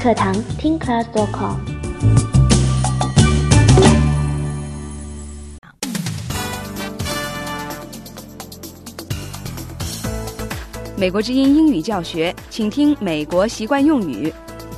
课堂听 class.com。 美国之音英语教学，请听美国习惯用语。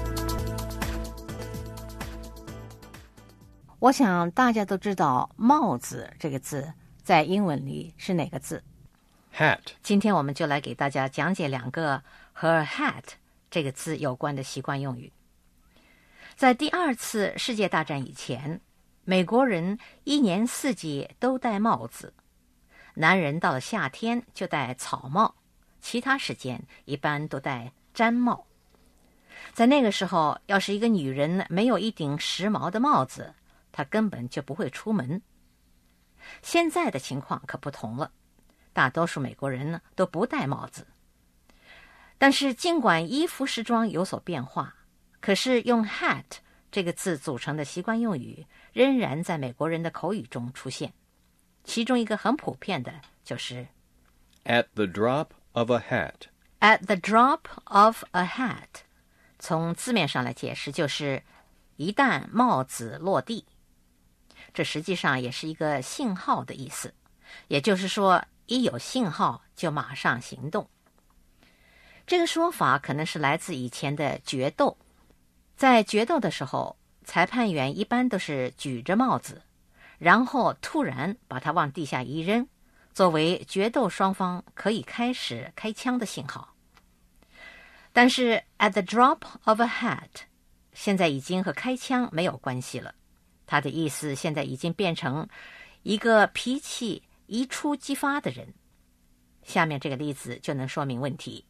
我想大家都知道帽子这个字在英文里是哪个字？ Hat。 今天我们就来给大家讲解两个和 hat 这个字有关的习惯用语。在第二次世界大战以前，美国人一年四季都戴帽子，男人到了夏天就戴草帽，其他时间一般都戴毡帽。在那个时候，要是一个女人没有一顶时髦的帽子，她根本就不会出门。现在的情况可不同了，大多数美国人呢都不戴帽子。但是尽管衣服时装有所变化，可是用 hat 这个字组成的习惯用语仍然在美国人的口语中出现。其中一个很普遍的就是 At the drop of a hat. At the drop of a hat， 从字面上来解释就是一旦帽子落地。这实际上也是一个信号的意思，也就是说一有信号就马上行动。这个说法可能是来自以前的决斗。在决斗的时候，裁判员一般都是举着帽子，然后突然把它往地下一扔，作为决斗双方可以开始开枪的信号。但是 at the drop of a hat 现在已经和开枪没有关系了，它的意思现在已经变成一个脾气一触即发的人。下面这个例子就能说明问题。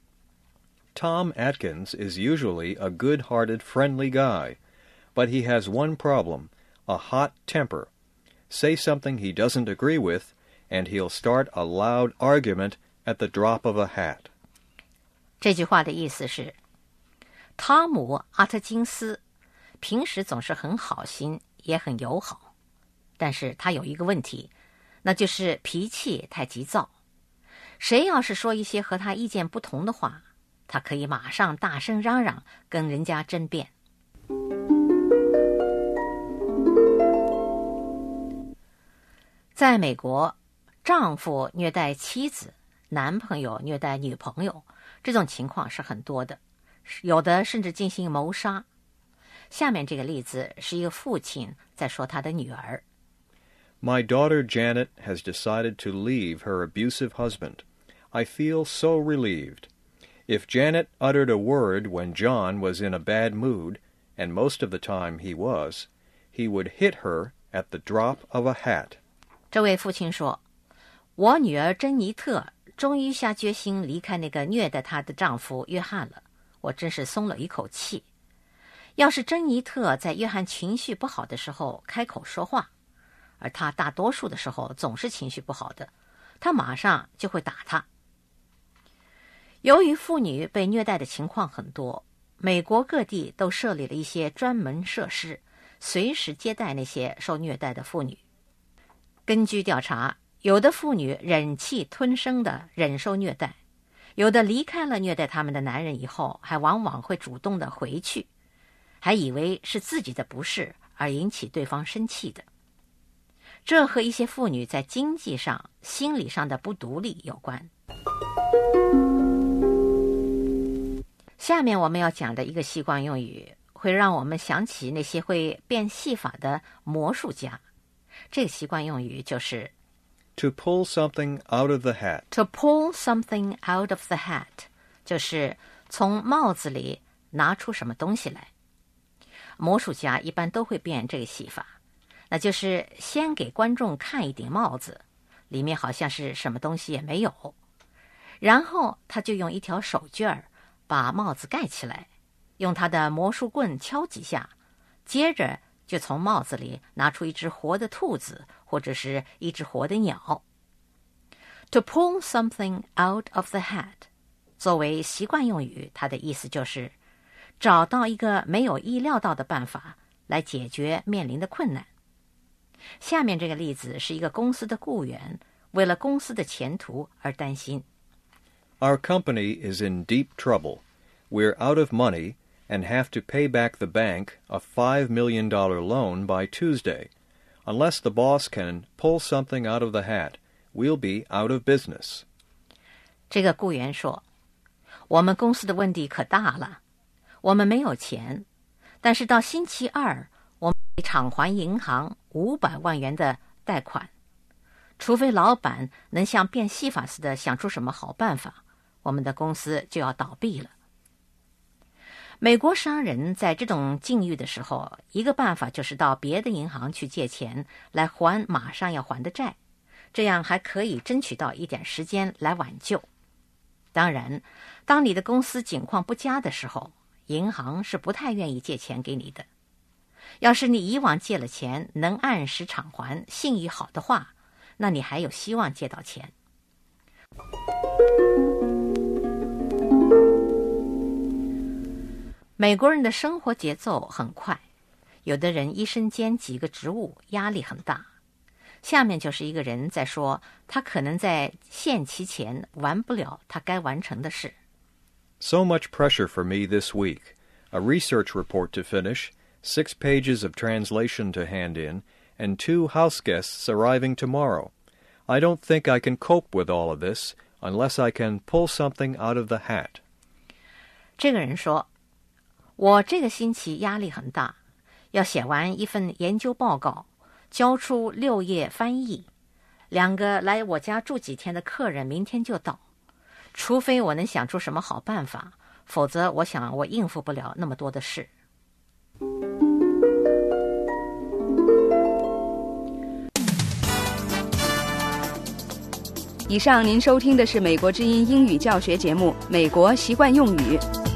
Tom Atkins is usually a good-hearted, friendly guy, but he has one problem, a hot temper. Say something he doesn't agree with, and he'll start a loud argument at the drop of a hat. 这句话的意思是，汤姆·阿特金斯平时总是很好心，也很友好，但是他有一个问题，那就是脾气太急躁。谁要是说一些和他意见不同的话，他可以马上大声嚷嚷，跟人家争辩。在美国，丈夫虐待妻子，男朋友虐待女朋友，这种情况是很多的，有的甚至进行谋杀。下面这个例子是一个父亲在说他的女儿。 My daughter Janet has decided to leave her abusive husband. I feel so relieved. If Janet uttered a word when John was in a bad mood, and most of the time he was, he would hit her at the drop of a hat. 这位父亲说，我女儿珍妮特终于下决心离开那个虐待她的丈夫约翰了，我真是松了一口气。要是珍妮特在约翰情绪不好的时候开口说话，而他大多数的时候总是情绪不好的，他马上就会打他。由于妇女被虐待的情况很多，美国各地都设立了一些专门设施，随时接待那些受虐待的妇女。根据调查，有的妇女忍气吞声地忍受虐待，有的离开了虐待他们的男人以后，还往往会主动地回去，还以为是自己的不是而引起对方生气的。这和一些妇女在经济上、心理上的不独立有关。下面我们要讲的一个习惯用语，会让我们想起那些会变戏法的魔术家。这个习惯用语就是 To pull something out of the hat. To pull something out of the hat， 就是从帽子里拿出什么东西来。魔术家一般都会变这个戏法，那就是先给观众看一顶帽子，里面好像是什么东西也没有，然后他就用一条手绢儿把帽子盖起来，用他的魔术棍敲几下，接着就从帽子里拿出一只活的兔子或者是一只活的鸟。To pull something out of the hat 作为习惯用语，它的意思就是找到一个没有意料到的办法来解决面临的困难。下面这个例子是一个公司的雇员为了公司的前途而担心。 Our company is in deep trouble. We're out of money, and have to pay back the bank a $5 million loan by Tuesday. Unless the boss can pull something out of the hat, we'll be out of business. 这个雇员说，我们公司的问题可大了，我们没有钱，但是到星期二，我们得偿还银行500万元的贷款。除非老板能像变戏法似的想出什么好办法，我们的公司就要倒闭了。美国商人在这种境遇的时候，一个办法就是到别的银行去借钱来还马上要还的债，这样还可以争取到一点时间来挽救。当然，当你的公司景况不佳的时候，银行是不太愿意借钱给你的。要是你以往借了钱能按时偿还，信誉好的话，那你还有希望借到钱。美国人的生活节奏很快，有的人一身兼几个职务，压力很大。下面就是一个人在说，他可能在限期前完不了他该完成的事。 So much pressure for me this week. A research report to finish, 6 pages of translation to hand in, and 2 house guests arriving tomorrow. I don't think I can cope with all of this unless I can pull something out of the hat. 这个人说，我这个星期压力很大，要写完一份研究报告，交出6页翻译。2个来我家住几天的客人明天就到，除非我能想出什么好办法，否则我想我应付不了那么多的事。 以上您收听的是美国之音英语教学节目《美国习惯用语》。